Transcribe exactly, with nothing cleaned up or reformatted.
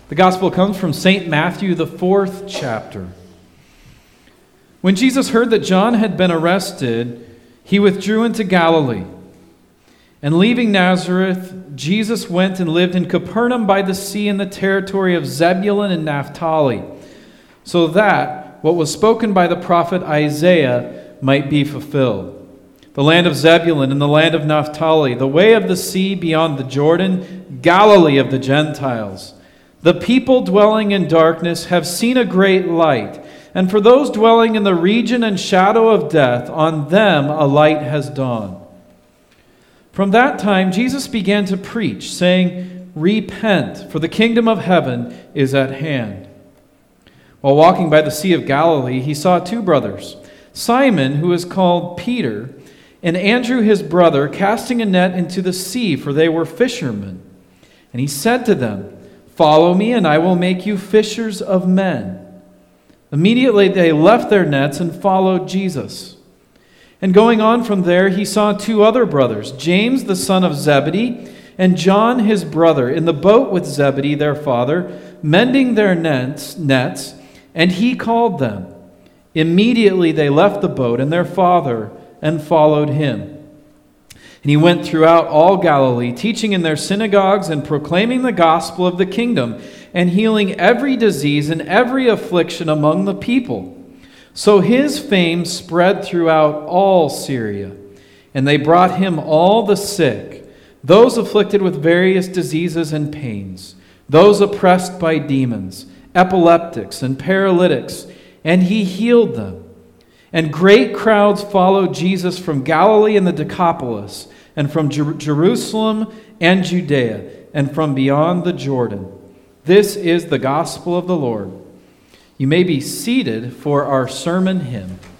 The gospel comes from Saint Matthew, the fourth chapter. When Jesus heard that John had been arrested, he withdrew into Galilee. And leaving Nazareth, Jesus went and lived in Capernaum by the sea in the territory of Zebulun and Naphtali, so that what was spoken by the prophet Isaiah might be fulfilled. The land of Zebulun and the land of Naphtali, the way of the sea beyond the Jordan, Galilee of the Gentiles. The people dwelling in darkness have seen a great light, and for those dwelling in the region and shadow of death, on them a light has dawned. From that time Jesus began to preach, saying, "Repent, for the kingdom of heaven is at hand." While walking by the Sea of Galilee, he saw two brothers, Simon, who is called Peter, and Andrew his brother, casting a net into the sea, for they were fishermen. And he said to them, "Follow me, and I will make you fishers of men." Immediately they left their nets and followed Jesus. And going on from there, he saw two other brothers, James the son of Zebedee, and John his brother, in the boat with Zebedee their father, mending their nets, nets, and he called them. Immediately they left the boat and their father and followed him. And he went throughout all Galilee, teaching in their synagogues and proclaiming the gospel of the kingdom, and healing every disease and every affliction among the people. So his fame spread throughout all Syria, and they brought him all the sick, those afflicted with various diseases and pains, those oppressed by demons, epileptics and paralytics, and he healed them. And great crowds followed Jesus from Galilee and the Decapolis, and from Jer- Jerusalem and Judea, and from beyond the Jordan. This is the gospel of the Lord. You may be seated for our sermon hymn.